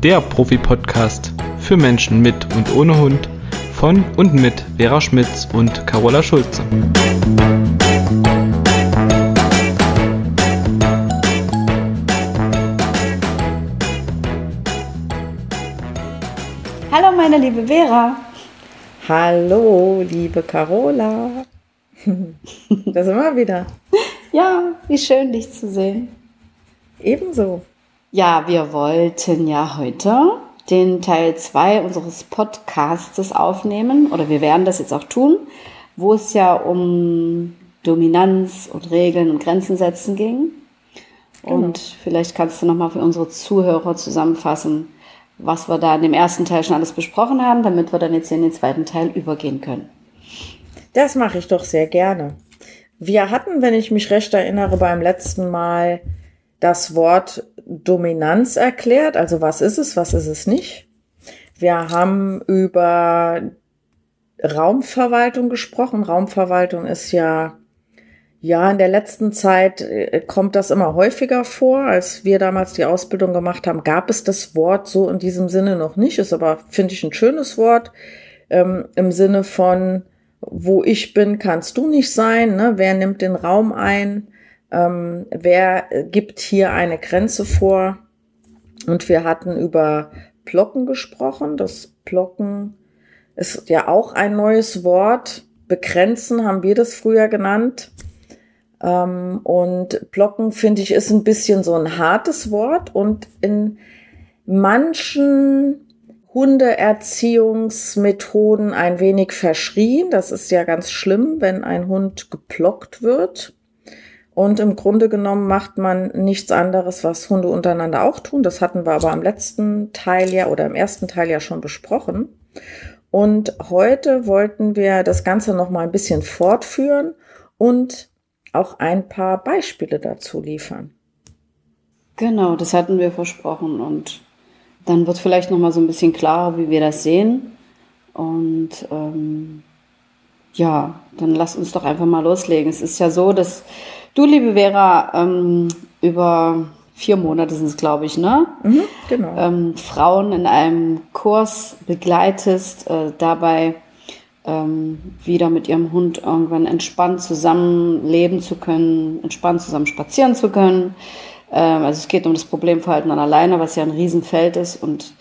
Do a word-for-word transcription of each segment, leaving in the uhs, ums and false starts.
der Profi-Podcast für Menschen mit und ohne Hund von und mit Vera Schmitz und Carola Schulze. Hallo meine liebe Vera. Hallo liebe Carola. Da sind wir wieder. Ja, wie schön dich zu sehen. Ebenso. Ja, wir wollten ja heute den Teil zwei unseres Podcastes aufnehmen, oder wir werden das jetzt auch tun, wo es ja um Dominanz und Regeln und Grenzen setzen ging. Genau. Und vielleicht kannst du nochmal für unsere Zuhörer zusammenfassen, was wir da in dem ersten Teil schon alles besprochen haben, damit wir dann jetzt hier in den zweiten Teil übergehen können. Das mache ich doch sehr gerne. Wir hatten, wenn ich mich recht erinnere, beim letzten Mal das Wort Dominanz erklärt. Also was ist es, was ist es nicht? Wir haben über Raumverwaltung gesprochen. Raumverwaltung ist ja, ja, in der letzten Zeit kommt das immer häufiger vor. Als wir damals die Ausbildung gemacht haben, gab es das Wort so in diesem Sinne noch nicht. Ist aber, finde ich, ein schönes Wort. Ähm, im Sinne von, wo ich bin, kannst du nicht sein. Ne? Wer nimmt den Raum ein? Ähm, wer gibt hier eine Grenze vor? Und wir hatten über Blocken gesprochen. Das Blocken ist ja auch ein neues Wort. Begrenzen haben wir das früher genannt. Ähm, und Blocken, finde ich, ist ein bisschen so ein hartes Wort. Und in manchen Hundeerziehungsmethoden ein wenig verschrien. Das ist ja ganz schlimm, wenn ein Hund geblockt wird. Und im Grunde genommen macht man nichts anderes, was Hunde untereinander auch tun. Das hatten wir aber am letzten Teil ja oder im ersten Teil ja schon besprochen. Und heute wollten wir das Ganze noch mal ein bisschen fortführen und auch ein paar Beispiele dazu liefern. Genau, das hatten wir versprochen und dann wird vielleicht noch mal so ein bisschen klarer, wie wir das sehen. Und ähm, ja, dann lass uns doch einfach mal loslegen. Es ist ja so, dass du, liebe Vera, ähm, über vier Monate sind es, glaube ich, ne? Mhm, genau. Ähm, Frauen in einem Kurs begleitest, äh, dabei ähm, wieder mit ihrem Hund irgendwann entspannt zusammen leben zu können, entspannt zusammen spazieren zu können. Ähm, also es geht um das Problemverhalten an der Leine, was ja ein Riesenfeld ist. Und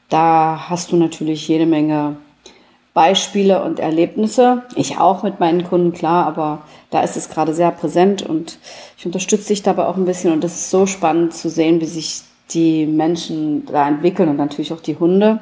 da hast du natürlich jede Menge Beispiele und Erlebnisse. Ich auch mit meinen Kunden, klar, aber da ist es gerade sehr präsent und ich unterstütze dich dabei auch ein bisschen und das ist so spannend zu sehen, wie sich die Menschen da entwickeln und natürlich auch die Hunde.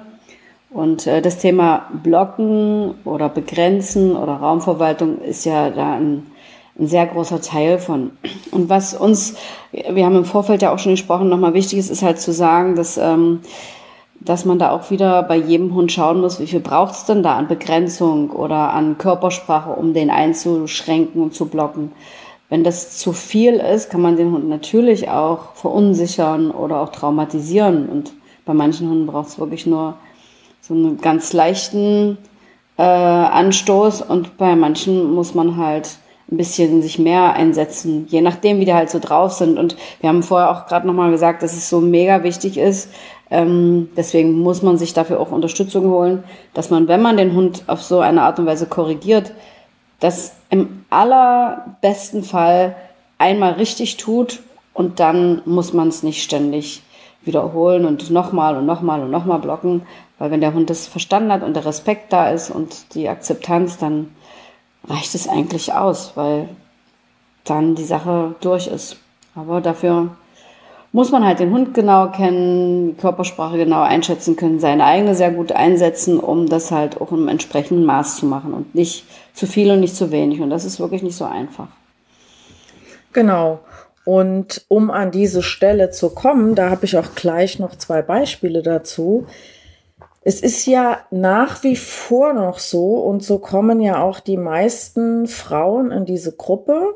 Und äh, das Thema Blocken oder Begrenzen oder Raumverwaltung ist ja da ein, ein sehr großer Teil von. Und was uns, wir haben im Vorfeld ja auch schon gesprochen, nochmal wichtig ist, ist halt zu sagen, dass ähm, dass man da auch wieder bei jedem Hund schauen muss, wie viel braucht es denn da an Begrenzung oder an Körpersprache, um den einzuschränken und zu blocken. Wenn das zu viel ist, kann man den Hund natürlich auch verunsichern oder auch traumatisieren. Und bei manchen Hunden braucht es wirklich nur so einen ganz leichten äh, Anstoß und bei manchen muss man halt ein bisschen sich mehr einsetzen, je nachdem, wie die halt so drauf sind. Und wir haben vorher auch gerade nochmal gesagt, dass es so mega wichtig ist, Ähm, deswegen muss man sich dafür auch Unterstützung holen, dass man, wenn man den Hund auf so eine Art und Weise korrigiert, das im allerbesten Fall einmal richtig tut und dann muss man es nicht ständig wiederholen und nochmal und nochmal und nochmal blocken, weil wenn der Hund das verstanden hat und der Respekt da ist und die Akzeptanz, dann reicht es eigentlich aus, weil dann die Sache durch ist. Aber dafür muss man halt den Hund genau kennen, die Körpersprache genau einschätzen können, seine eigene sehr gut einsetzen, um das halt auch im entsprechenden Maß zu machen und nicht zu viel und nicht zu wenig. Und das ist wirklich nicht so einfach. Genau. Und um an diese Stelle zu kommen, da habe ich auch gleich noch zwei Beispiele dazu. Es ist ja nach wie vor noch so, und so kommen ja auch die meisten Frauen in diese Gruppe,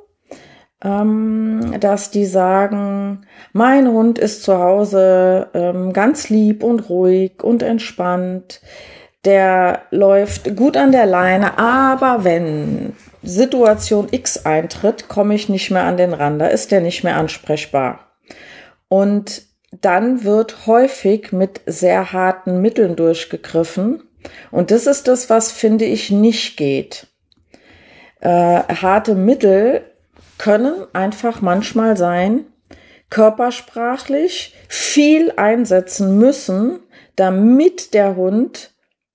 dass die sagen, mein Hund ist zu Hause ähm, ganz lieb und ruhig und entspannt, der läuft gut an der Leine, aber wenn Situation X eintritt, komme ich nicht mehr an den Ran, da ist der nicht mehr ansprechbar. Und dann wird häufig mit sehr harten Mitteln durchgegriffen. Und das ist das, was, finde ich, nicht geht. Äh, harte Mittel können einfach manchmal sein, körpersprachlich viel einsetzen müssen, damit der Hund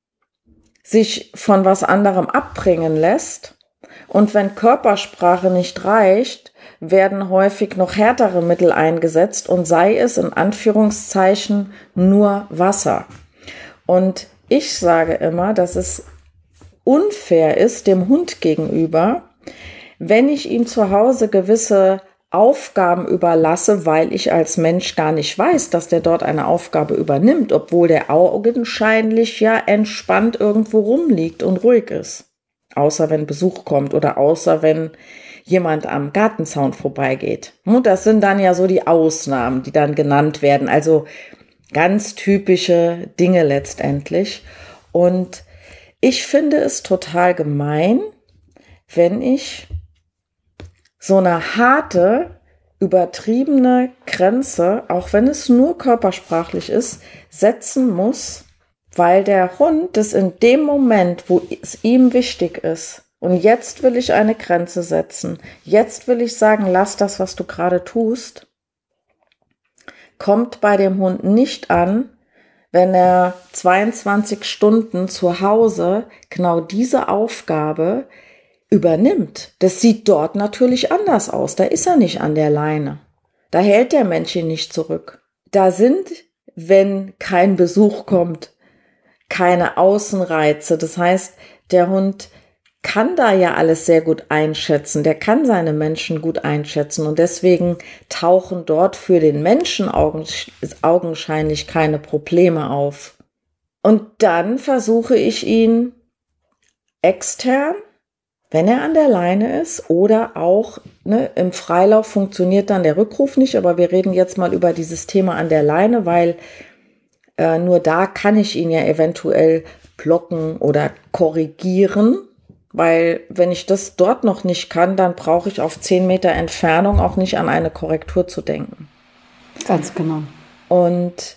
sich von was anderem abbringen lässt. Und wenn Körpersprache nicht reicht, werden häufig noch härtere Mittel eingesetzt und sei es in Anführungszeichen nur Wasser. Und ich sage immer, dass es unfair ist dem Hund gegenüber, wenn ich ihm zu Hause gewisse Aufgaben überlasse, weil ich als Mensch gar nicht weiß, dass der dort eine Aufgabe übernimmt, obwohl der augenscheinlich ja entspannt irgendwo rumliegt und ruhig ist. Außer wenn Besuch kommt oder außer wenn jemand am Gartenzaun vorbeigeht. Und das sind dann ja so die Ausnahmen, die dann genannt werden. Also ganz typische Dinge letztendlich. Und ich finde es total gemein, wenn ich so eine harte, übertriebene Grenze, auch wenn es nur körpersprachlich ist, setzen muss, weil der Hund das in dem Moment, wo es ihm wichtig ist, und jetzt will ich eine Grenze setzen, jetzt will ich sagen, lass das, was du gerade tust, kommt bei dem Hund nicht an, wenn er zweiundzwanzig Stunden zu Hause genau diese Aufgabe übernimmt. Das sieht dort natürlich anders aus. Da ist er nicht an der Leine. Da hält der Mensch ihn nicht zurück. Da sind, wenn kein Besuch kommt, keine Außenreize. Das heißt, der Hund kann da ja alles sehr gut einschätzen. Der kann seine Menschen gut einschätzen. Und deswegen tauchen dort für den Menschen augenscheinlich keine Probleme auf. Und dann versuche ich ihn extern, wenn er an der Leine ist oder auch ne, im Freilauf funktioniert dann der Rückruf nicht, aber wir reden jetzt mal über dieses Thema an der Leine, weil äh, nur da kann ich ihn ja eventuell blocken oder korrigieren, weil wenn ich das dort noch nicht kann, dann brauche ich auf zehn Meter Entfernung auch nicht an eine Korrektur zu denken. Ganz genau. Und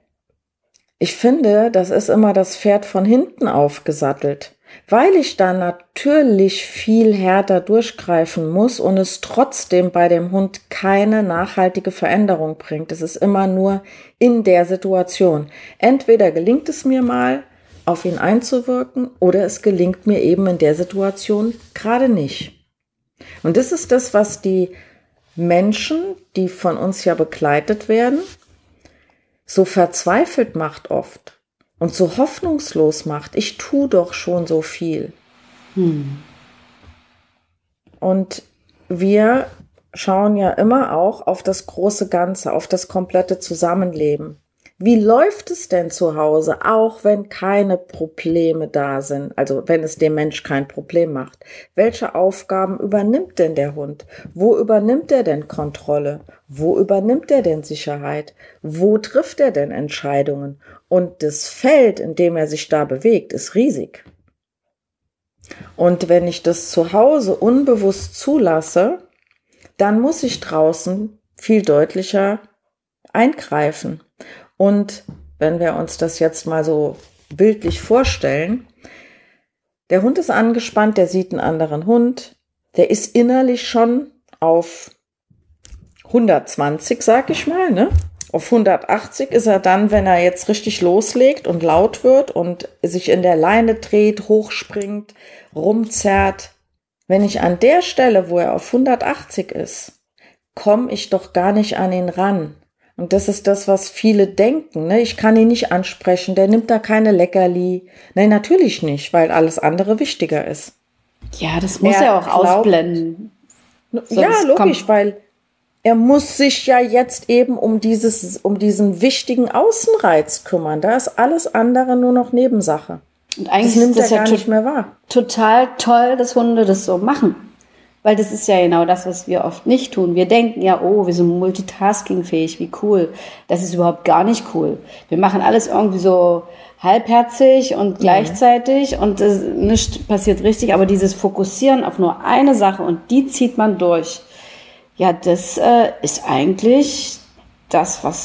ich finde, das ist immer das Pferd von hinten aufgesattelt. Weil ich da natürlich viel härter durchgreifen muss und es trotzdem bei dem Hund keine nachhaltige Veränderung bringt. Es ist immer nur in der Situation. Entweder gelingt es mir mal, auf ihn einzuwirken, oder es gelingt mir eben in der Situation gerade nicht. Und das ist das, was die Menschen, die von uns ja begleitet werden, so verzweifelt macht oft. Und so hoffnungslos macht, ich tue doch schon so viel. Hm. Und wir schauen ja immer auch auf das große Ganze, auf das komplette Zusammenleben. Wie läuft es denn zu Hause, auch wenn keine Probleme da sind, also wenn es dem Mensch kein Problem macht? Welche Aufgaben übernimmt denn der Hund? Wo übernimmt er denn Kontrolle? Wo übernimmt er denn Sicherheit? Wo trifft er denn Entscheidungen? Und das Feld, in dem er sich da bewegt, ist riesig. Und wenn ich das zu Hause unbewusst zulasse, dann muss ich draußen viel deutlicher eingreifen. Und wenn wir uns das jetzt mal so bildlich vorstellen, der Hund ist angespannt, der sieht einen anderen Hund, der ist innerlich schon auf hundertzwanzig, sag ich mal, ne? Auf hundertachtzig ist er dann, wenn er jetzt richtig loslegt und laut wird und sich in der Leine dreht, hochspringt, rumzerrt. Wenn ich an der Stelle, wo er auf hundertachtzig ist, komme ich doch gar nicht an ihn ran. Und das ist das, was viele denken. Ne? Ich kann ihn nicht ansprechen, der nimmt da keine Leckerli. Nein, natürlich nicht, weil alles andere wichtiger ist. Ja, das muss er ja auch glaubt, ausblenden. Ja, logisch, weil er muss sich ja jetzt eben um dieses, um diesen wichtigen Außenreiz kümmern. Da ist alles andere nur noch Nebensache. Und eigentlich das nimmt ist das er ja gar nicht mehr wahr. Total toll, dass Hunde das so machen. Weil das ist ja genau das, was wir oft nicht tun. Wir denken ja, oh, wir sind multitaskingfähig, wie cool. Das ist überhaupt gar nicht cool. Wir machen alles irgendwie so halbherzig und gleichzeitig und das, nichts passiert richtig. Aber dieses Fokussieren auf nur eine Sache und die zieht man durch, ja, das äh, ist eigentlich das, was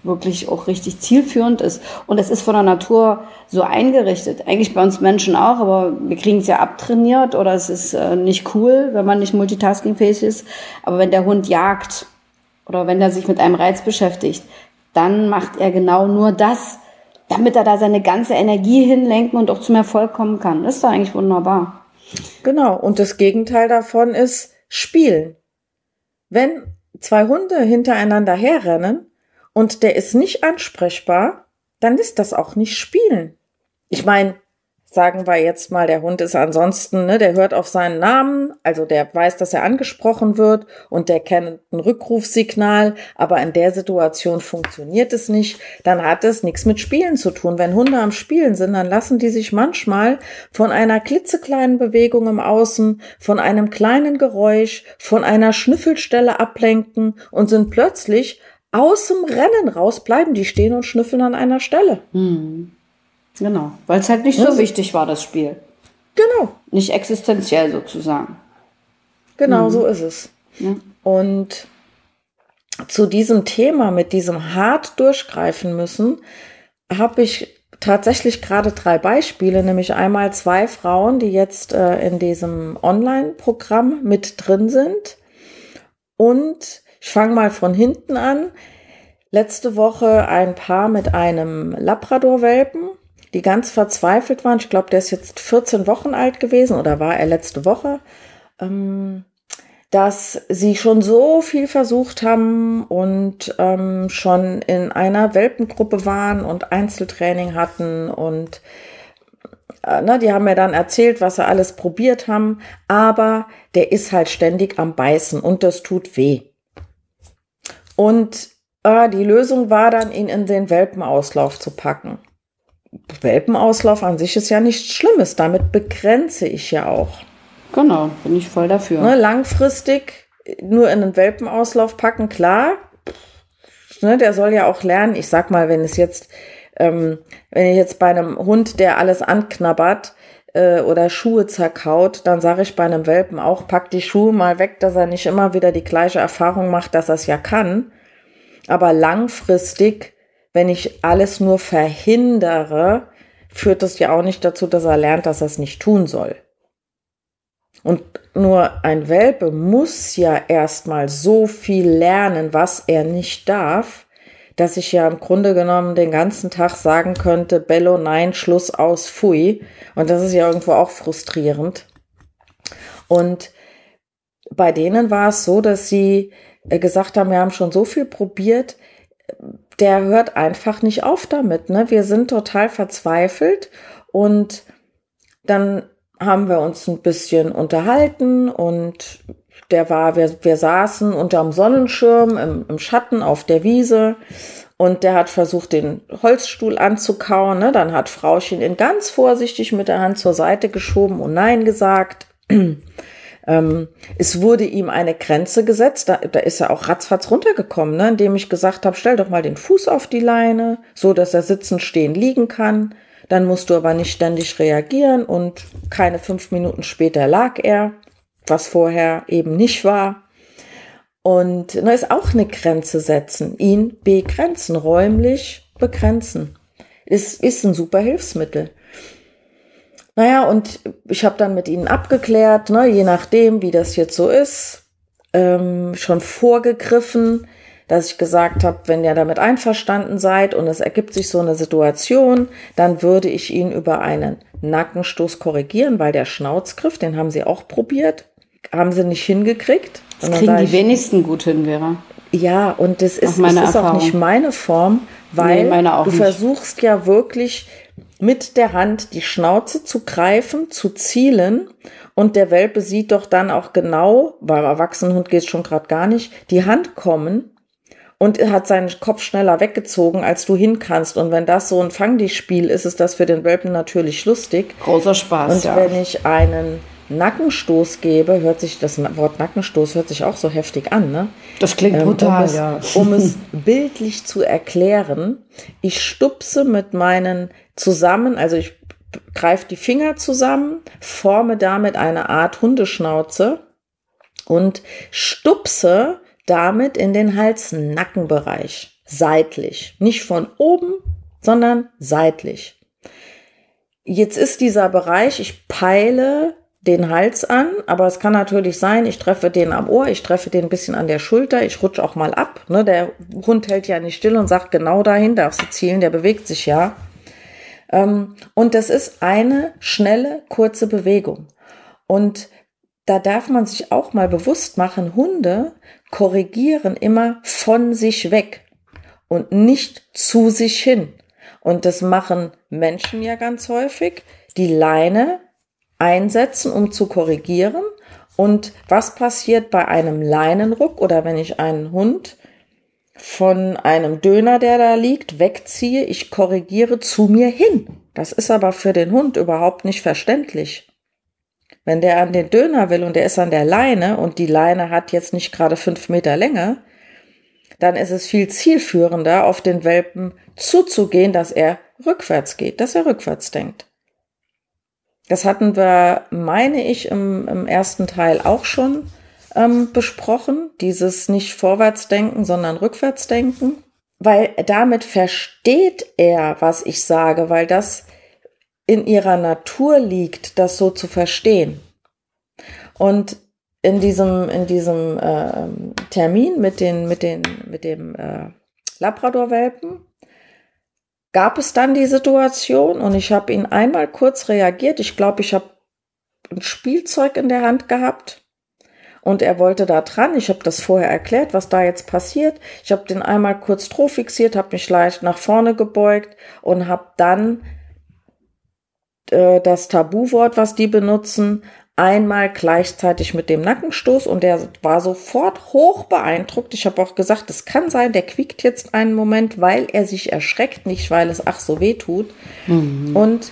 wirklich auch richtig zielführend ist. Und es ist von der Natur so eingerichtet. Eigentlich bei uns Menschen auch, aber wir kriegen es ja abtrainiert oder es ist äh, nicht cool, wenn man nicht multitaskingfähig ist. Aber wenn der Hund jagt oder wenn er sich mit einem Reiz beschäftigt, dann macht er genau nur das, damit er da seine ganze Energie hinlenken und auch zum Erfolg kommen kann. Das ist doch eigentlich wunderbar. Genau. Und das Gegenteil davon ist Spielen. Wenn zwei Hunde hintereinander herrennen und der ist nicht ansprechbar, dann ist das auch nicht Spielen. Ich meine, sagen wir jetzt mal, der Hund ist ansonsten, ne, der hört auf seinen Namen, also der weiß, dass er angesprochen wird und der kennt ein Rückrufsignal, aber in der Situation funktioniert es nicht, dann hat es nichts mit Spielen zu tun. Wenn Hunde am Spielen sind, dann lassen die sich manchmal von einer klitzekleinen Bewegung im Außen, von einem kleinen Geräusch, von einer Schnüffelstelle ablenken und sind plötzlich aus dem Rennen raus, bleiben die stehen und schnüffeln an einer Stelle. Hm. Genau, weil es halt nicht so wichtig war, das Spiel. Genau. Nicht existenziell sozusagen. Genau, Mhm. so ist es. Ja. Und zu diesem Thema, mit diesem hart durchgreifen müssen, habe ich tatsächlich gerade drei Beispiele, nämlich einmal zwei Frauen, die jetzt äh, in diesem Online-Programm mit drin sind. Und ich fange mal von hinten an. Letzte Woche ein Paar mit einem Labrador-Welpen, die ganz verzweifelt waren. Ich glaube, der ist jetzt vierzehn Wochen alt gewesen oder war er letzte Woche, ähm, dass sie schon so viel versucht haben und ähm, schon in einer Welpengruppe waren und Einzeltraining hatten und äh, ne, die haben mir dann erzählt, was sie alles probiert haben, aber der ist halt ständig am Beißen und das tut weh. Und äh, die Lösung war dann, ihn in den Welpenauslauf zu packen. Welpenauslauf an sich ist ja nichts Schlimmes, damit begrenze ich ja auch. Genau, bin ich voll dafür. Ne, langfristig nur in den Welpenauslauf packen, klar, ne, der soll ja auch lernen, ich sag mal, wenn es jetzt, ähm, wenn ich jetzt bei einem Hund, der alles anknabbert äh, oder Schuhe zerkaut, dann sage ich bei einem Welpen auch, pack die Schuhe mal weg, dass er nicht immer wieder die gleiche Erfahrung macht, dass er es ja kann. Aber langfristig, wenn ich alles nur verhindere, führt das ja auch nicht dazu, dass er lernt, dass er es nicht tun soll. Und nur ein Welpe muss ja erstmal so viel lernen, was er nicht darf, dass ich ja im Grunde genommen den ganzen Tag sagen könnte, Bello, nein, Schluss, aus, pfui. Und das ist ja irgendwo auch frustrierend. Und bei denen war es so, dass sie gesagt haben, wir haben schon so viel probiert, der hört einfach nicht auf damit. Ne? Wir sind total verzweifelt und dann haben wir uns ein bisschen unterhalten und der war, wir, wir saßen unterm Sonnenschirm im, im Schatten auf der Wiese und der hat versucht, den Holzstuhl anzukauen. Ne? Dann hat Frauchen ihn ganz vorsichtig mit der Hand zur Seite geschoben und Nein gesagt. Ähm, es wurde ihm eine Grenze gesetzt, da, da ist er auch ratzfatz runtergekommen, ne? Indem ich gesagt habe, stell doch mal den Fuß auf die Leine, so dass er sitzen, stehen, liegen kann. Dann musst du aber nicht ständig reagieren und keine fünf Minuten später lag er, was vorher eben nicht war. Und da ist auch eine Grenze setzen, ihn begrenzen, räumlich begrenzen. Ist, ist ein super Hilfsmittel. Naja, und ich habe dann mit ihnen abgeklärt, ne, je nachdem, wie das jetzt so ist, ähm, schon vorgegriffen, dass ich gesagt habe, wenn ihr damit einverstanden seid und es ergibt sich so eine Situation, dann würde ich ihn über einen Nackenstoß korrigieren, weil der Schnauzgriff, den haben sie auch probiert, haben sie nicht hingekriegt. Das kriegen die wenigsten gut hin, Vera. Ja, und das ist, das ist auch nicht meine Form, weil nee, meine auch du nicht. versuchst ja wirklich mit der Hand die Schnauze zu greifen, zu zielen und der Welpe sieht doch dann auch genau, beim Erwachsenenhund geht es schon gerade gar nicht, die Hand kommen und hat seinen Kopf schneller weggezogen, als du hin kannst. Und wenn das so ein Fang-dich-Spiel ist, ist das für den Welpen natürlich lustig. Großer Spaß, und ja. Und wenn ich einen Nackenstoß gebe, hört sich das Wort Nackenstoß hört sich auch so heftig an, ne? Das klingt brutal, um es, ja. Um es bildlich zu erklären, ich stupse mit meinen zusammen, also ich greife die Finger zusammen, forme damit eine Art Hundeschnauze und stupse damit in den Hals-Nackenbereich. seitlich. Nicht von oben, sondern seitlich. Jetzt ist dieser Bereich, ich peile den Hals an, aber es kann natürlich sein, ich treffe den am Ohr, ich treffe den ein bisschen an der Schulter, ich rutsche auch mal ab. Ne? Der Hund hält ja nicht still und sagt, genau dahin darfst du zielen, der bewegt sich ja. Ähm, und das ist eine schnelle, kurze Bewegung. Und da darf man sich auch mal bewusst machen, Hunde korrigieren immer von sich weg und nicht zu sich hin. Und das machen Menschen ja ganz häufig, die Leine einsetzen, um zu korrigieren. Und was passiert bei einem Leinenruck oder wenn ich einen Hund von einem Döner, der da liegt, wegziehe? Ich korrigiere zu mir hin. Das ist aber für den Hund überhaupt nicht verständlich. Wenn der an den Döner will und der ist an der Leine und die Leine hat jetzt nicht gerade fünf Meter Länge, dann ist es viel zielführender, auf den Welpen zuzugehen, dass er rückwärts geht, dass er rückwärts denkt. Das hatten wir, meine ich, im, im ersten Teil auch schon ähm, besprochen, dieses nicht Vorwärtsdenken, sondern Rückwärtsdenken, weil damit versteht er, was ich sage, weil das in ihrer Natur liegt, das so zu verstehen. Und in diesem, in diesem äh, Termin mit, den, mit, den, mit dem äh, Labrador-Welpen gab es dann die Situation und ich habe ihn einmal kurz reagiert. Ich glaube, ich habe ein Spielzeug in der Hand gehabt und er wollte da dran. Ich habe das vorher erklärt, was da jetzt passiert. Ich habe den einmal kurz drauf fixiert, habe mich leicht nach vorne gebeugt und habe dann äh, das Tabuwort, was die benutzen, einmal gleichzeitig mit dem Nackenstoß und der war sofort hoch beeindruckt. Ich habe auch gesagt, es kann sein, der quiekt jetzt einen Moment, weil er sich erschreckt, nicht weil es ach so weh tut. Mhm. Und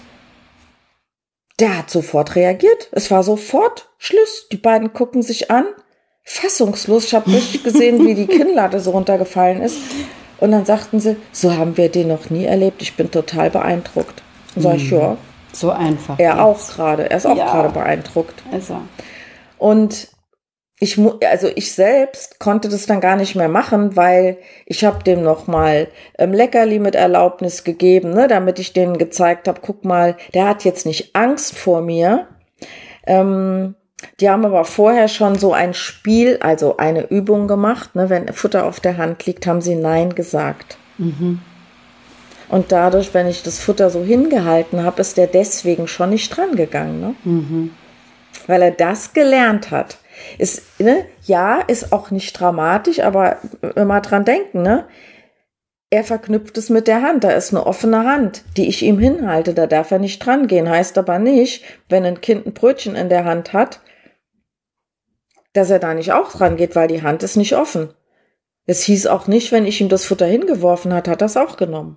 der hat sofort reagiert. Es war sofort Schluss. Die beiden gucken sich an, fassungslos. Ich habe richtig gesehen, wie die Kinnlade so runtergefallen ist. Und dann sagten sie, so haben wir den noch nie erlebt. Ich bin total beeindruckt. Und sag ich, ja. So einfach. Er jetzt. auch gerade. Er ist auch ja. gerade beeindruckt. Also. Und ich, also ich selbst konnte das dann gar nicht mehr machen, weil ich habe dem nochmal ähm, Leckerli mit Erlaubnis gegeben, ne, damit ich denen gezeigt habe, guck mal, der hat jetzt nicht Angst vor mir. Ähm, die haben aber vorher schon so ein Spiel, also eine Übung gemacht. Ne, wenn Futter auf der Hand liegt, haben sie Nein gesagt. Mhm. Und dadurch, wenn ich das Futter so hingehalten habe, ist der deswegen schon nicht dran gegangen. Ne? Mhm. Weil er das gelernt hat. Ist, ne? Ja, ist auch nicht dramatisch, aber immer dran denken, ne? Er verknüpft es mit der Hand. Da ist eine offene Hand, die ich ihm hinhalte. Da darf er nicht dran gehen. Heißt aber nicht, wenn ein Kind ein Brötchen in der Hand hat, dass er da nicht auch dran geht, weil die Hand ist nicht offen. Es hieß auch nicht, wenn ich ihm das Futter hingeworfen hat, hat er es auch genommen.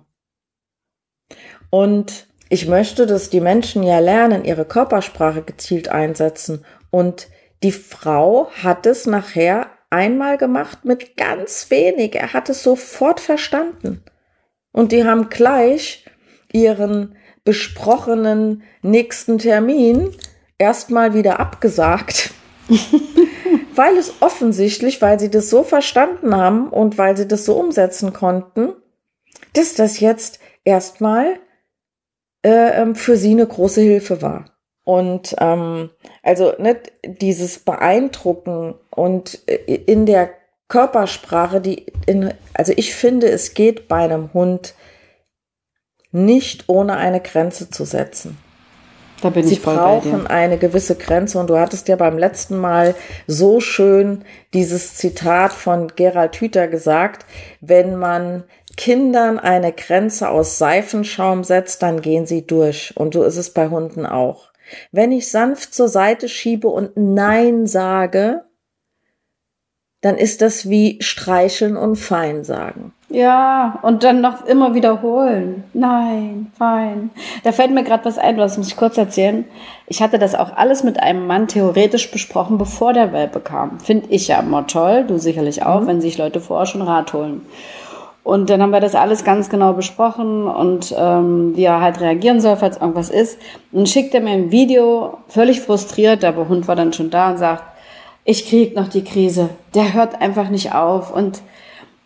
Und ich möchte, dass die Menschen ja lernen, ihre Körpersprache gezielt einsetzen. Und die Frau hat es nachher einmal gemacht mit ganz wenig. Er hat es sofort verstanden. Und die haben gleich ihren besprochenen nächsten Termin erstmal wieder abgesagt. Weil es offensichtlich, weil sie das so verstanden haben und weil sie das so umsetzen konnten, dass das jetzt erstmal für sie eine große Hilfe war. Und ähm, also ne, dieses Beeindrucken und in der Körpersprache, die in, also ich finde, es geht bei einem Hund nicht ohne eine Grenze zu setzen. Da bin Sie ich voll brauchen bei dir. Eine gewisse Grenze und du hattest ja beim letzten Mal so schön dieses Zitat von Gerald Hüther gesagt, wenn man Kindern eine Grenze aus Seifenschaum setzt, dann gehen sie durch. Und so ist es bei Hunden auch. Wenn ich sanft zur Seite schiebe und Nein sage, dann ist das wie streicheln und fein sagen. Ja, und dann noch immer wiederholen. Nein, fein. Da fällt mir gerade was ein, das muss ich kurz erzählen. Ich hatte das auch alles mit einem Mann theoretisch besprochen, bevor der Welpe kam. Finde ich ja immer toll, du sicherlich auch, mhm. wenn sich Leute vorher schon Rat holen. Und dann haben wir das alles ganz genau besprochen und ähm, wie er halt reagieren soll, falls irgendwas ist. Und dann schickt er mir ein Video, völlig frustriert, der Hund war dann schon da und sagt, ich krieg noch die Krise, der hört einfach nicht auf. Und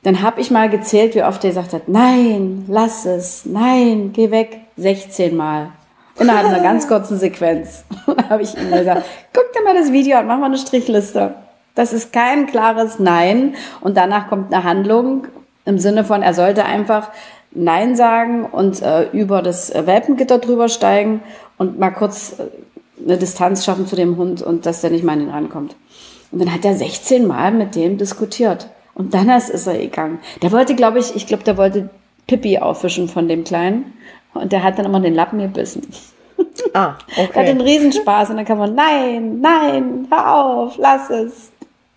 Dann habe ich mal gezählt, wie oft er gesagt hat, nein, lass es, nein, geh weg, sechzehn Mal. Innerhalb einer ganz kurzen Sequenz. Dann habe ich ihm gesagt, guck dir mal das Video an, mach mal eine Strichliste. Das ist kein klares Nein und danach kommt eine Handlung im Sinne von, er sollte einfach Nein sagen und äh, über das Welpengitter drüber steigen und mal kurz äh, eine Distanz schaffen zu dem Hund und dass der nicht mal an ihn rankommt. Und dann hat er sechzehn Mal mit dem diskutiert. Und dann ist, ist er gegangen. Der wollte, glaube ich, ich glaube, der wollte Pippi aufwischen von dem Kleinen. Und der hat dann immer den Lappen gebissen. Ah, okay. Der hat einen Riesenspaß. Und dann kann man, nein, nein, hör auf, lass es.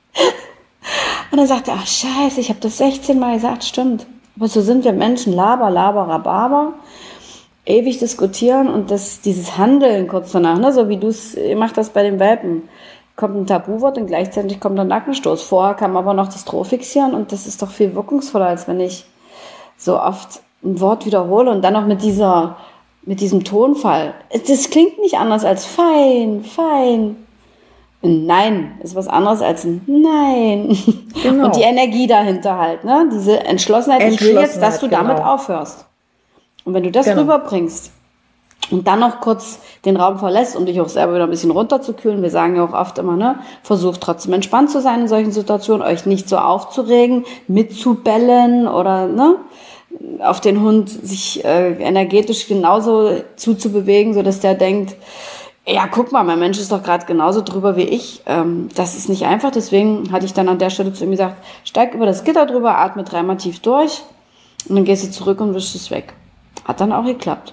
Und dann sagt er, ach scheiße, ich habe das sechzehn Mal gesagt, stimmt. Aber so sind wir Menschen, laber, laber, rababer, ewig diskutieren und das, dieses Handeln kurz danach, ne, so wie du es gemacht hast bei den Welpen. Kommt ein Tabuwort und gleichzeitig kommt ein Nackenstoß. Vorher kam aber noch das Droh fixieren und das ist doch viel wirkungsvoller, als wenn ich so oft ein Wort wiederhole und dann noch mit dieser, mit diesem Tonfall. Das klingt nicht anders als fein, fein. Ein Nein ist was anderes als ein Nein. Genau. Und die Energie dahinter halt, ne? Diese Entschlossenheit, ich will jetzt, dass du damit genau. aufhörst. Und wenn du das genau. rüberbringst, und dann noch kurz den Raum verlässt, um dich auch selber wieder ein bisschen runterzukühlen. Wir sagen ja auch oft immer, ne, versucht trotzdem entspannt zu sein in solchen Situationen, euch nicht so aufzuregen, mitzubellen oder ne, auf den Hund sich äh, energetisch genauso zuzubewegen, sodass der denkt, ja, guck mal, mein Mensch ist doch gerade genauso drüber wie ich. Ähm, das ist nicht einfach, deswegen hatte ich dann an der Stelle zu ihm gesagt, steig über das Gitter drüber, atme dreimal tief durch und dann gehst du zurück und wischst es weg. Hat dann auch geklappt.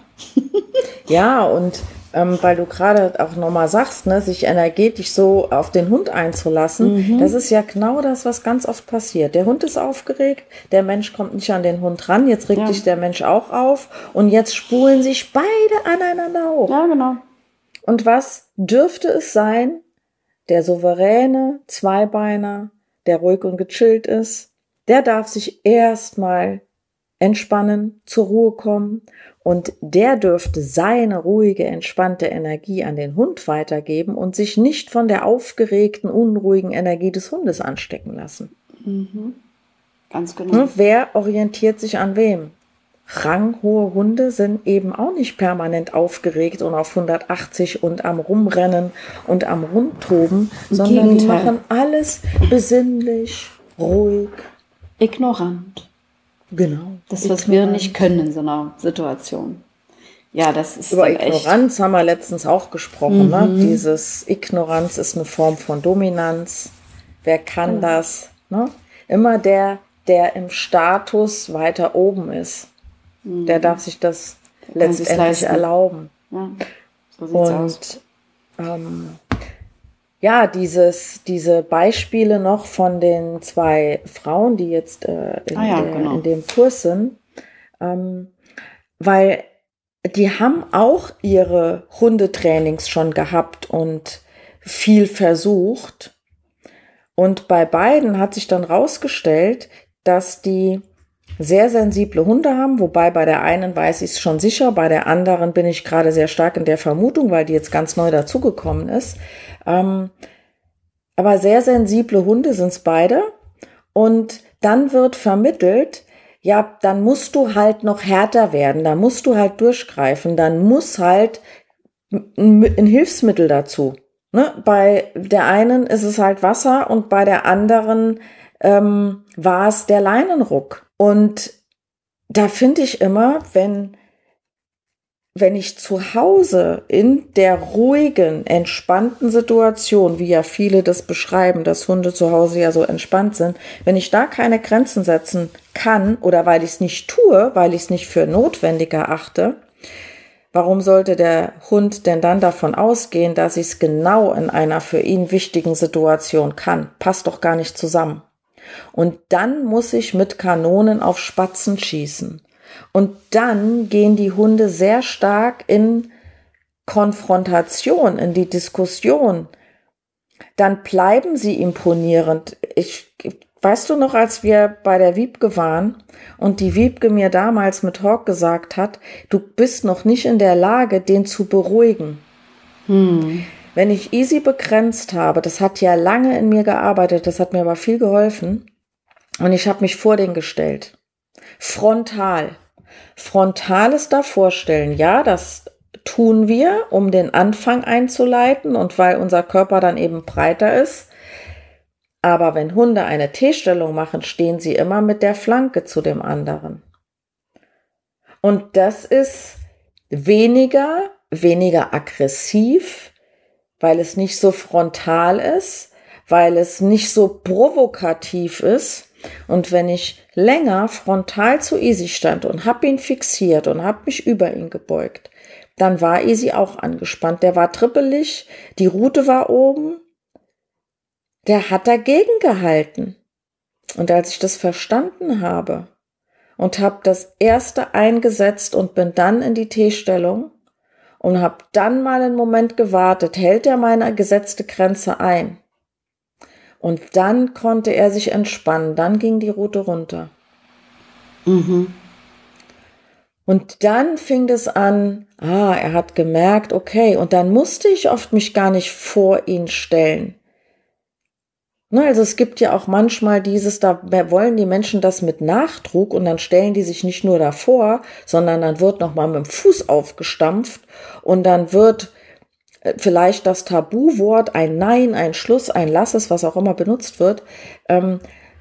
Ja, und ähm, weil du gerade auch nochmal sagst, ne, sich energetisch so auf den Hund einzulassen, mhm. das ist ja genau das, was ganz oft passiert. Der Hund ist aufgeregt, der Mensch kommt nicht an den Hund ran, jetzt regt ja. sich der Mensch auch auf und jetzt spulen sich beide aneinander hoch. Ja, genau. Und was dürfte es sein? Der souveräne Zweibeiner, der ruhig und gechillt ist, der darf sich erstmal entspannen, zur Ruhe kommen und der dürfte seine ruhige, entspannte Energie an den Hund weitergeben und sich nicht von der aufgeregten, unruhigen Energie des Hundes anstecken lassen. Mhm. Ganz genau. Wer orientiert sich an wem? Ranghohe Hunde sind eben auch nicht permanent aufgeregt und auf hundertachtzig und am Rumrennen und am Rumtoben, sondern Gegenteil. Die machen alles besinnlich, ruhig, ignorant. Genau. Das, was Ignoranz. Wir nicht können in so einer Situation. Ja, das ist über Ignoranz echt. Haben wir letztens auch gesprochen. Mhm. Ne? Dieses Ignoranz ist eine Form von Dominanz. Wer kann mhm. das? Ne? Immer der, der im Status weiter oben ist, mhm. der darf sich das der letztendlich erlauben. Ja, so sieht's Und aus. Ähm, ja, dieses, diese Beispiele noch von den zwei Frauen, die jetzt äh, in, ah ja, der, genau. in dem Kurs sind, ähm, weil die haben auch ihre Hundetrainings schon gehabt und viel versucht. Und bei beiden hat sich dann rausgestellt, dass die sehr sensible Hunde haben, wobei bei der einen weiß ich es schon sicher, bei der anderen bin ich gerade sehr stark in der Vermutung, weil die jetzt ganz neu dazugekommen ist. Ähm, aber sehr sensible Hunde sind es beide und dann wird vermittelt, ja, dann musst du halt noch härter werden, dann musst du halt durchgreifen, dann muss halt ein Hilfsmittel dazu. Ne? Bei der einen ist es halt Wasser und bei der anderen ähm, war es der Leinenruck. Und da finde ich immer, wenn Wenn ich zu Hause in der ruhigen, entspannten Situation, wie ja viele das beschreiben, dass Hunde zu Hause ja so entspannt sind, wenn ich da keine Grenzen setzen kann oder weil ich es nicht tue, weil ich es nicht für notwendig erachte, warum sollte der Hund denn dann davon ausgehen, dass ich es genau in einer für ihn wichtigen Situation kann? Passt doch gar nicht zusammen. Und dann muss ich mit Kanonen auf Spatzen schießen. Und dann gehen die Hunde sehr stark in Konfrontation, in die Diskussion. Dann bleiben sie imponierend. Ich, weißt du noch, als wir bei der Wiebke waren und die Wiebke mir damals mit Hawk gesagt hat, du bist noch nicht in der Lage, den zu beruhigen. Hm. Wenn ich Easy begrenzt habe, das hat ja lange in mir gearbeitet, das hat mir aber viel geholfen. Und ich habe mich vor den gestellt. Frontal. Frontales davor stellen. Ja, das tun wir, um den Anfang einzuleiten und weil unser Körper dann eben breiter ist. Aber wenn Hunde eine T-Stellung machen, stehen sie immer mit der Flanke zu dem anderen. Und das ist weniger, weniger aggressiv, weil es nicht so frontal ist, weil es nicht so provokativ ist. Und wenn ich länger frontal zu Easy stand und habe ihn fixiert und habe mich über ihn gebeugt, dann war Easy auch angespannt. Der war trippelig, die Rute war oben. Der hat dagegen gehalten. Und als ich das verstanden habe und habe das erste eingesetzt und bin dann in die T-Stellung und habe dann mal einen Moment gewartet, hält er meine gesetzte Grenze ein. Und dann konnte er sich entspannen, dann ging die Rute runter. Mhm. Und dann fing es an, ah, er hat gemerkt, okay, und dann musste ich oft mich gar nicht vor ihn stellen. Ne, also es gibt ja auch manchmal dieses, da wollen die Menschen das mit Nachdruck und dann stellen die sich nicht nur davor, sondern dann wird nochmal mit dem Fuß aufgestampft und dann wird vielleicht das Tabuwort, ein Nein, ein Schluss, ein Lass es, was auch immer benutzt wird, ähm,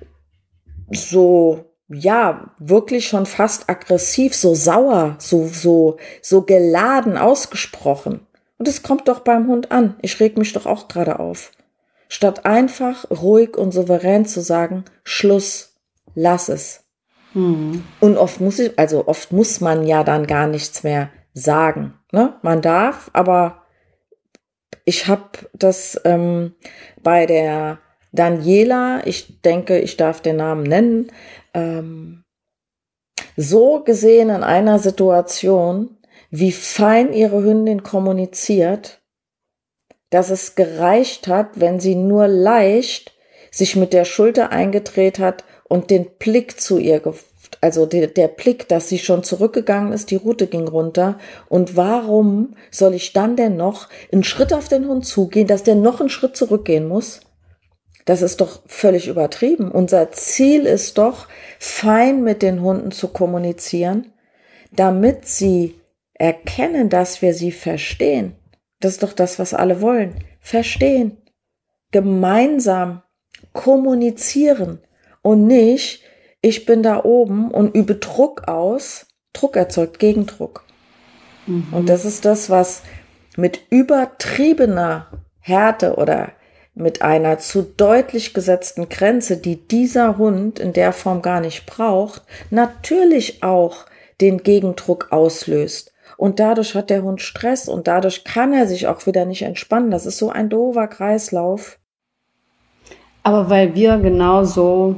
so, ja, wirklich schon fast aggressiv, so sauer, so, so, so geladen ausgesprochen. Und es kommt doch beim Hund an. Ich reg mich doch auch gerade auf. Statt einfach ruhig und souverän zu sagen, Schluss, lass es. Mhm. Und oft muss ich, also oft muss man ja dann gar nichts mehr sagen. Ne? Man darf, aber ich habe das ähm, bei der Daniela, ich denke, ich darf den Namen nennen, ähm, so gesehen in einer Situation, wie fein ihre Hündin kommuniziert, dass es gereicht hat, wenn sie nur leicht sich mit der Schulter eingedreht hat und den Blick zu ihr, also der, der Blick, dass sie schon zurückgegangen ist, die Rute ging runter. Und warum soll ich dann denn noch einen Schritt auf den Hund zugehen, dass der noch einen Schritt zurückgehen muss? Das ist doch völlig übertrieben. Unser Ziel ist doch, fein mit den Hunden zu kommunizieren, damit sie erkennen, dass wir sie verstehen. Das ist doch das, was alle wollen. Verstehen. Gemeinsam kommunizieren und nicht, ich bin da oben und übe Druck aus. Druck erzeugt Gegendruck. Mhm. Und das ist das, was mit übertriebener Härte oder mit einer zu deutlich gesetzten Grenze, die dieser Hund in der Form gar nicht braucht, natürlich auch den Gegendruck auslöst. Und dadurch hat der Hund Stress und dadurch kann er sich auch wieder nicht entspannen. Das ist so ein doofer Kreislauf. Aber weil wir genauso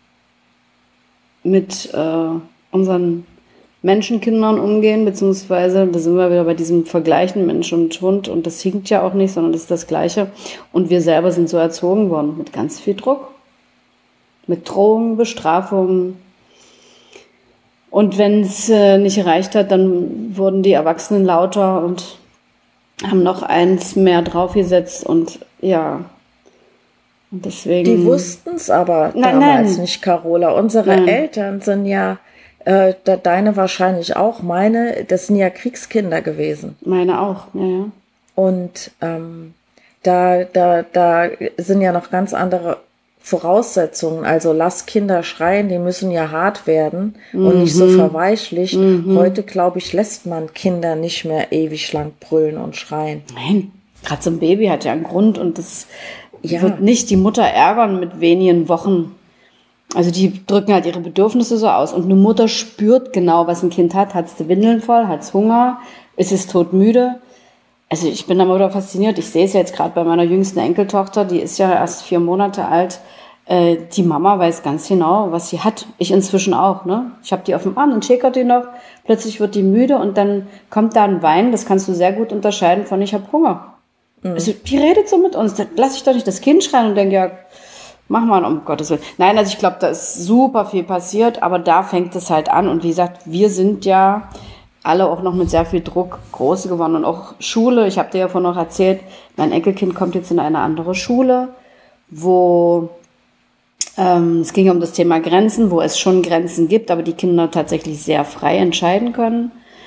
mit äh, unseren Menschenkindern umgehen, beziehungsweise, da sind wir wieder bei diesem Vergleichen Mensch und Hund und das hinkt ja auch nicht, sondern das ist das Gleiche. Und wir selber sind so erzogen worden mit ganz viel Druck, mit Drohungen, Bestrafungen. Und wenn es äh, nicht erreicht hat, dann wurden die Erwachsenen lauter und haben noch eins mehr draufgesetzt und ja, und deswegen... Die wussten es aber nein, damals nein. nicht, Carola. Unsere Nein. Eltern sind ja, äh, deine wahrscheinlich auch, meine, das sind ja Kriegskinder gewesen. Meine auch, ja, ja. Und ähm, da, da, da sind ja noch ganz andere Voraussetzungen. Also lass Kinder schreien, die müssen ja hart werden mhm. und nicht so verweichlicht. Mhm. Heute, glaube ich, lässt man Kinder nicht mehr ewig lang brüllen und schreien. Nein, gerade so ein Baby hat ja einen Grund und das ja. wird nicht die Mutter ärgern mit wenigen Wochen. Also die drücken halt ihre Bedürfnisse so aus. Und eine Mutter spürt genau, was ein Kind hat. Hat es die Windeln voll? Hat es Hunger? Ist es todmüde? Also ich bin da mal wieder fasziniert. Ich sehe es ja jetzt gerade bei meiner jüngsten Enkeltochter. Die ist ja erst vier Monate alt. Äh, die Mama weiß ganz genau, was sie hat. Ich inzwischen auch. Ne? Ich habe die auf dem Arm, dann schäkert die noch. Plötzlich wird die müde und dann kommt da ein Wein. Das kannst du sehr gut unterscheiden von ich habe Hunger. Mhm. Also die redet so mit uns. Da lasse ich doch nicht das Kind schreien und denke, ja, mach mal, um Gottes Willen. Nein, also ich glaube, da ist super viel passiert, aber da fängt es halt an. Und wie gesagt, wir sind ja alle auch noch mit sehr viel Druck groß geworden. Und auch Schule, ich habe dir ja vorhin noch erzählt, mein Enkelkind kommt jetzt in eine andere Schule, wo Ähm, es ging um das Thema Grenzen, wo es schon Grenzen gibt, aber die Kinder tatsächlich sehr frei entscheiden können.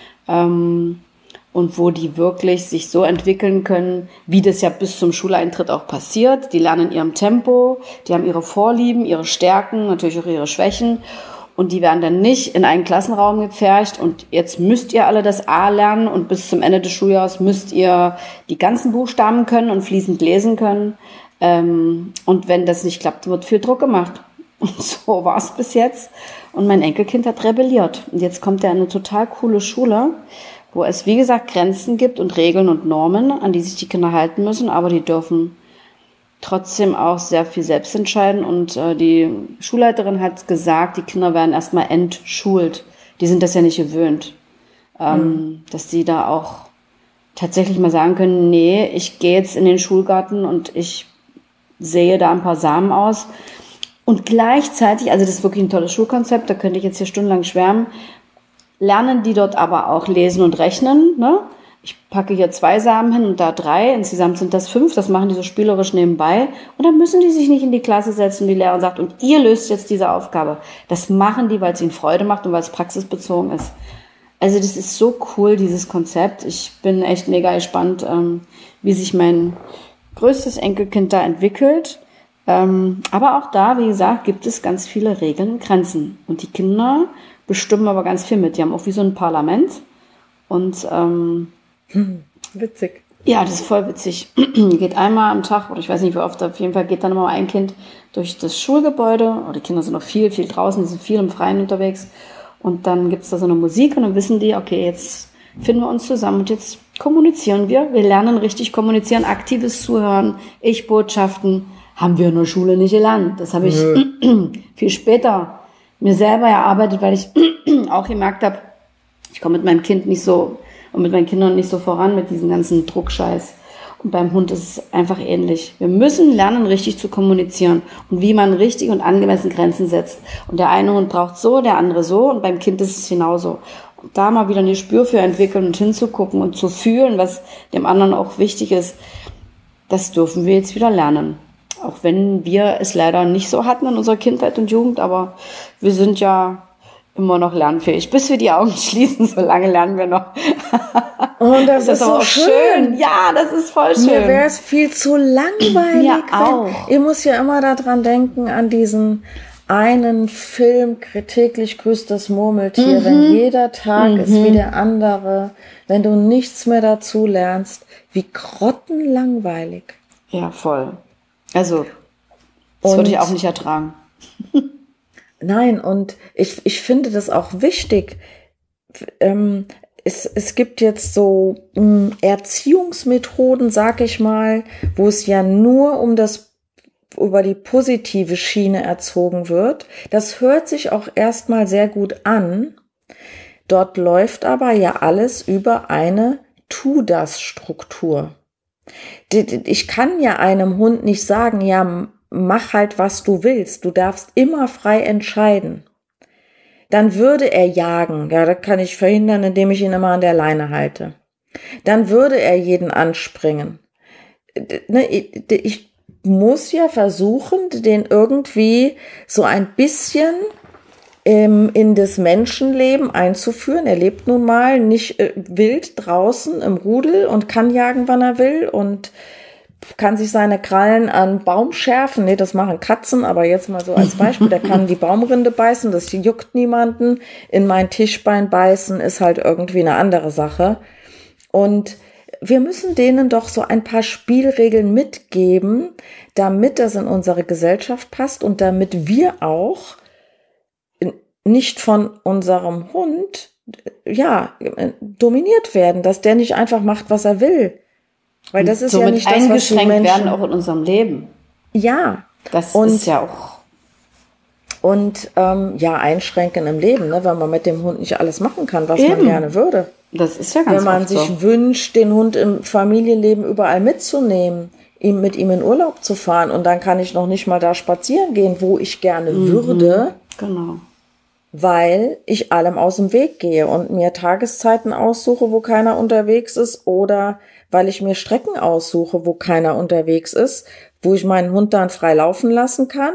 Ähm, und wo die wirklich sich so entwickeln können, wie das ja bis zum Schuleintritt auch passiert. Die lernen in ihrem Tempo, die haben ihre Vorlieben, ihre Stärken, natürlich auch ihre Schwächen. Und die werden dann nicht in einen Klassenraum gepfercht und jetzt müsst ihr alle das A lernen und bis zum Ende des Schuljahres müsst ihr die ganzen Buchstaben können und fließend lesen können. Ähm, und wenn das nicht klappt, wird viel Druck gemacht. Und so war es bis jetzt. Und mein Enkelkind hat rebelliert. Und jetzt kommt er in eine total coole Schule, wo es, wie gesagt, Grenzen gibt und Regeln und Normen, an die sich die Kinder halten müssen, aber die dürfen trotzdem auch sehr viel selbst entscheiden. Und äh, die Schulleiterin hat gesagt, die Kinder werden erstmal entschult. Die sind das ja nicht gewöhnt. Ähm, mhm. Dass sie da auch tatsächlich mal sagen können, nee, ich gehe jetzt in den Schulgarten und ich sehe da ein paar Samen aus. Und gleichzeitig, also das ist wirklich ein tolles Schulkonzept, da könnte ich jetzt hier stundenlang schwärmen, lernen die dort aber auch lesen und rechnen, ne? Ich packe hier zwei Samen hin und da drei, insgesamt sind das fünf, das machen die so spielerisch nebenbei. Und dann müssen die sich nicht in die Klasse setzen und die Lehrerin sagt, und ihr löst jetzt diese Aufgabe. Das machen die, weil es ihnen Freude macht und weil es praxisbezogen ist. Also das ist so cool, dieses Konzept. Ich bin echt mega gespannt, ähm, wie sich mein größtes Enkelkind da entwickelt. Ähm, aber auch da, wie gesagt, gibt es ganz viele Regeln und Grenzen. Und die Kinder bestimmen aber ganz viel mit. Die haben auch wie so ein Parlament. Und ähm, hm, witzig. Ja, das ist voll witzig. Geht einmal am Tag, oder ich weiß nicht wie oft, auf jeden Fall geht dann immer ein Kind durch das Schulgebäude. Oder die Kinder sind noch viel, viel draußen, die sind viel im Freien unterwegs. Und dann gibt's da so eine Musik und dann wissen die, okay, jetzt finden wir uns zusammen und jetzt kommunizieren wir. Wir lernen richtig kommunizieren, aktives Zuhören, Ich-Botschaften. Haben wir in der Schule nicht gelernt. Das habe ich viel später mir selber erarbeitet, weil ich auch gemerkt habe, ich komme mit meinem Kind nicht so und mit meinen Kindern nicht so voran mit diesem ganzen Druckscheiß. Und beim Hund ist es einfach ähnlich. Wir müssen lernen, richtig zu kommunizieren und wie man richtig und angemessen Grenzen setzt. Und der eine Hund braucht so, der andere so und beim Kind ist es genauso. Und da mal wieder ein Gespür für entwickeln und hinzugucken und zu fühlen, was dem anderen auch wichtig ist, das dürfen wir jetzt wieder lernen. Auch wenn wir es leider nicht so hatten in unserer Kindheit und Jugend, aber wir sind ja immer noch lernfähig. Bis wir die Augen schließen, so lange lernen wir noch. Und das, das ist, ist so schön. schön. Ja, das ist voll schön. Mir wäre es viel zu langweilig. Mir auch. Ihr müsst ja immer daran denken, an diesen einen Film, täglich grüßt das Murmeltier, mhm. wenn jeder Tag mhm. ist wie der andere, wenn du nichts mehr dazu lernst, wie grottenlangweilig. Ja, voll. Also, das und, würde ich auch nicht ertragen. Nein, und ich, ich finde das auch wichtig. Ähm, es, es gibt jetzt so mh, Erziehungsmethoden, sag ich mal, wo es ja nur um das, über die positive Schiene erzogen wird. Das hört sich auch erstmal sehr gut an. Dort läuft aber ja alles über eine Tu-das-Struktur. Ich kann ja einem Hund nicht sagen, ja, mach halt, was du willst. Du darfst immer frei entscheiden. Dann würde er jagen. Ja, das kann ich verhindern, indem ich ihn immer an der Leine halte. Dann würde er jeden anspringen. Ich muss ja versuchen, den irgendwie so ein bisschen in das Menschenleben einzuführen. Er lebt nun mal nicht äh, wild draußen im Rudel und kann jagen, wann er will und kann sich seine Krallen an Baum schärfen. Nee, das machen Katzen, aber jetzt mal so als Beispiel, der kann die Baumrinde beißen, das juckt niemanden. In mein Tischbein beißen ist halt irgendwie eine andere Sache. Und wir müssen denen doch so ein paar Spielregeln mitgeben, damit das in unsere Gesellschaft passt und damit wir auch nicht von unserem Hund, ja, dominiert werden, dass der nicht einfach macht, was er will. Weil das ist ja nicht das, was die Menschen... werden auch in unserem Leben. Ja. Das und, ist ja auch... Und, ähm, ja, einschränken im Leben, ne, wenn man mit dem Hund nicht alles machen kann, was Eben. man gerne würde. Das ist ja ganz Wenn man oft sich so. wünscht, den Hund im Familienleben überall mitzunehmen, ihm mit ihm in Urlaub zu fahren und dann kann ich noch nicht mal da spazieren gehen, wo ich gerne Mhm. würde. Genau. Weil ich allem aus dem Weg gehe und mir Tageszeiten aussuche, wo keiner unterwegs ist, oder weil ich mir Strecken aussuche, wo keiner unterwegs ist, wo ich meinen Hund dann frei laufen lassen kann,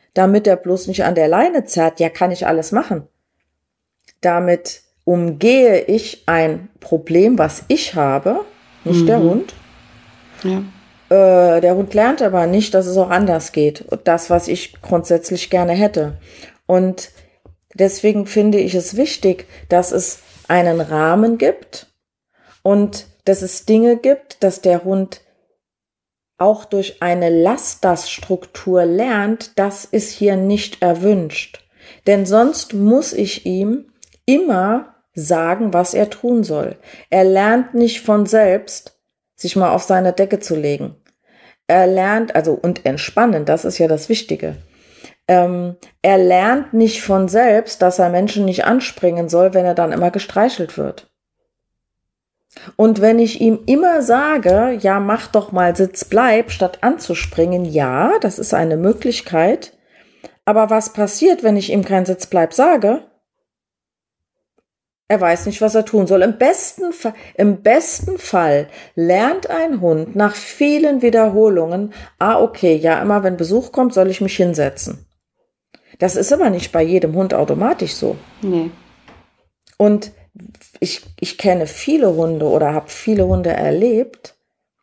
damit er bloß nicht an der Leine zerrt. Ja, kann ich alles machen. Damit umgehe ich ein Problem, was ich habe, nicht mhm. der Hund. Ja. Äh, der Hund lernt aber nicht, dass es auch anders geht. Und das, was ich grundsätzlich gerne hätte. Und deswegen finde ich es wichtig, dass es einen Rahmen gibt und dass es Dinge gibt, dass der Hund auch durch eine Lass-das-Struktur lernt, das ist hier nicht erwünscht. Denn sonst muss ich ihm immer sagen, was er tun soll. Er lernt nicht von selbst, sich mal auf seine Decke zu legen. Er lernt, also und entspannen, das ist ja das Wichtige. Ähm, er lernt nicht von selbst, dass er Menschen nicht anspringen soll, wenn er dann immer gestreichelt wird. Und wenn ich ihm immer sage, ja, mach doch mal Sitz, bleib, statt anzuspringen, ja, das ist eine Möglichkeit. Aber was passiert, wenn ich ihm kein Sitz, bleib sage? Er weiß nicht, was er tun soll. Im besten Fall, im besten Fall lernt ein Hund nach vielen Wiederholungen, ah, okay, ja, immer wenn Besuch kommt, soll ich mich hinsetzen. Das ist aber nicht bei jedem Hund automatisch so. Nee. Und ich, ich kenne viele Hunde oder habe viele Hunde erlebt,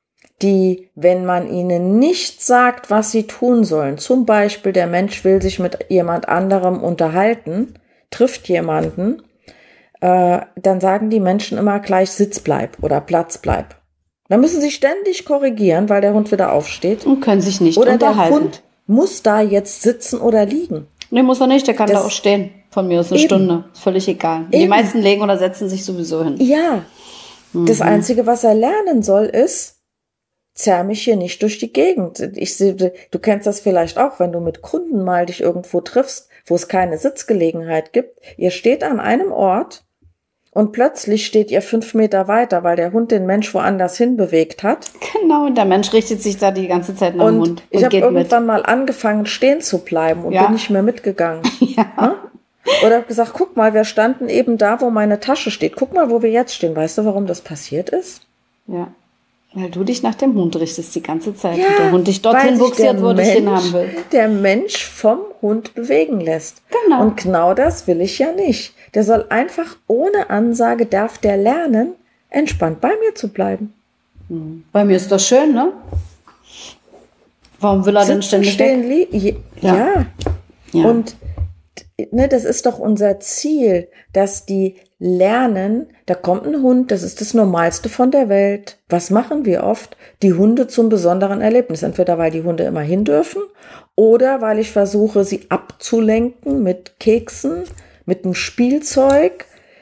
die, wenn man ihnen nicht sagt, was sie tun sollen, zum Beispiel der Mensch will sich mit jemand anderem unterhalten, trifft jemanden, äh, dann sagen die Menschen immer gleich Sitz bleib oder Platz bleib. Dann müssen sie ständig korrigieren, weil der Hund wieder aufsteht. Und können sich nicht oder unterhalten. Der Hund muss da jetzt sitzen oder liegen. Nee, muss er nicht, der kann das, da auch stehen. Von mir aus eine eben. Stunde. Ist völlig egal. Eben. Die meisten legen oder setzen sich sowieso hin. Ja. Mhm. Das Einzige, was er lernen soll, ist, zerr mich hier nicht durch die Gegend. Ich sehe, du kennst das vielleicht auch, wenn du mit Kunden mal dich irgendwo triffst, wo es keine Sitzgelegenheit gibt. Ihr steht an einem Ort und plötzlich steht ihr fünf Meter weiter, weil der Hund den Mensch woanders hin bewegt hat. Genau, und der Mensch richtet sich da die ganze Zeit nach dem Hund. Und ich habe irgendwann mit. mal angefangen, stehen zu bleiben und ja. bin nicht mehr mitgegangen. Ja. Hm? Oder habe gesagt, guck mal, wir standen eben da, wo meine Tasche steht. Guck mal, wo wir jetzt stehen. Weißt du, warum das passiert ist? Ja, weil du dich nach dem Hund richtest die ganze Zeit. Ja, und der Hund dich dorthin buxiert, wo dich hinhaben will. Der Mensch vom Hund bewegen lässt. Genau. Und genau das will ich ja nicht. Der soll einfach ohne Ansage, darf der lernen, entspannt bei mir zu bleiben. Mhm. Bei mir ist das schön, ne? Warum will er denn ständig stehen weg? Ja. ja. ja. Und ne, das ist doch unser Ziel, dass die lernen, da kommt ein Hund, das ist das Normalste von der Welt. Was machen wir oft? Die Hunde zum besonderen Erlebnis. Entweder weil die Hunde immer hin dürfen oder weil ich versuche, sie abzulenken mit Keksen, mit einem Spielzeug.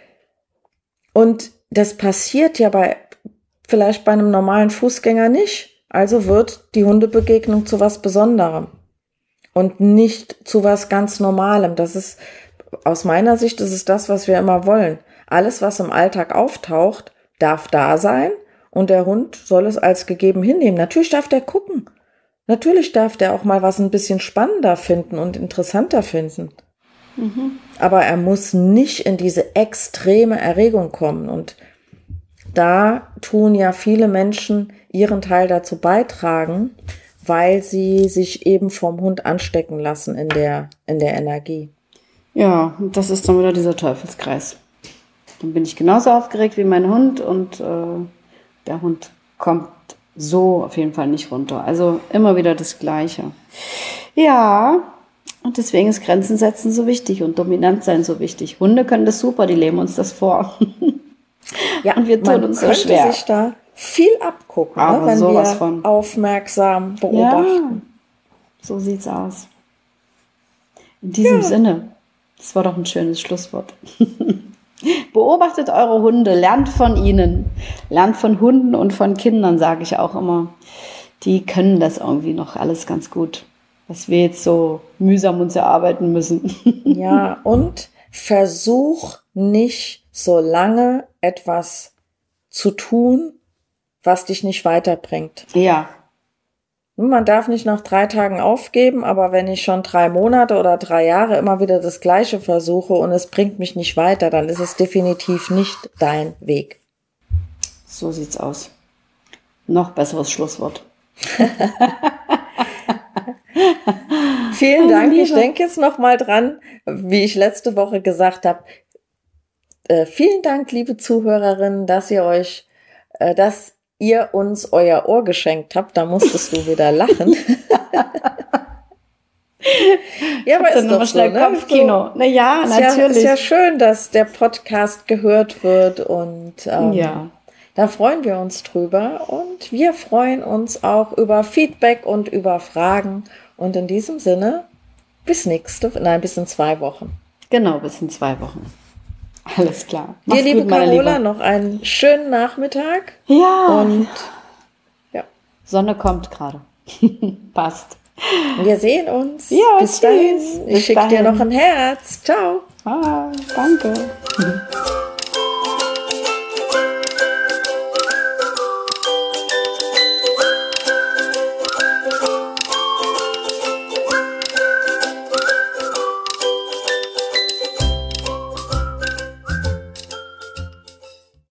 Und das passiert ja bei vielleicht bei einem normalen Fußgänger nicht. Also wird die Hundebegegnung zu was Besonderem und nicht zu was ganz Normalem. Das ist, aus meiner Sicht, das ist das, was wir immer wollen. Alles, was im Alltag auftaucht, darf da sein und der Hund soll es als gegeben hinnehmen. Natürlich darf der gucken. Natürlich darf der auch mal was ein bisschen spannender finden und interessanter finden. Mhm. Aber er muss nicht in diese extreme Erregung kommen. Und da tun ja viele Menschen ihren Teil dazu beitragen, weil sie sich eben vom Hund anstecken lassen in der, in der Energie. Ja, das ist dann wieder dieser Teufelskreis. Dann bin ich genauso aufgeregt wie mein Hund und äh, der Hund kommt so auf jeden Fall nicht runter. Also immer wieder das Gleiche. Ja, und deswegen ist Grenzen setzen so wichtig und dominant sein so wichtig. Hunde können das super, die leben uns das vor. Ja, und wir tun uns so schwer. Man könnte sich da viel abgucken, ne, wenn wir von. aufmerksam beobachten. Ja, so sieht's aus. In diesem ja. Sinne, das war doch ein schönes Schlusswort. Beobachtet eure Hunde, lernt von ihnen, lernt von Hunden und von Kindern, sage ich auch immer. Die können das irgendwie noch alles ganz gut, was wir jetzt so mühsam uns erarbeiten müssen. Ja, und versuch nicht so lange etwas zu tun, was dich nicht weiterbringt. Ja. Man darf nicht nach drei Tagen aufgeben, aber wenn ich schon drei Monate oder drei Jahre immer wieder das Gleiche versuche und es bringt mich nicht weiter, dann ist es definitiv nicht dein Weg. So sieht's aus. Noch besseres Schlusswort. Vielen Meine Dank. Liebe. Ich denke jetzt noch mal dran, wie ich letzte Woche gesagt habe. Äh, vielen Dank, liebe Zuhörerinnen, dass ihr euch, äh, dass ihr uns euer Ohr geschenkt habt. Da musstest du wieder lachen. Ja, aber Dann ist nochmal doch so, schnell ne? Kopfkino. Na ja, Ist ja, natürlich. ist ja schön, dass der Podcast gehört wird und ähm, Ja. da freuen wir uns drüber und wir freuen uns auch über Feedback und über Fragen und in diesem Sinne bis nächste, nein, bis in zwei Wochen. Genau, bis in zwei Wochen. Alles klar. Dir, Mach's liebe gut, meine Carola, Liebe. noch einen schönen Nachmittag Ja, und ja, Sonne kommt gerade. Passt. wir sehen uns. Ja, bis tschüss. dahin. Ich Bis schicke dir dahin. noch ein Herz. Ciao. Ah, danke.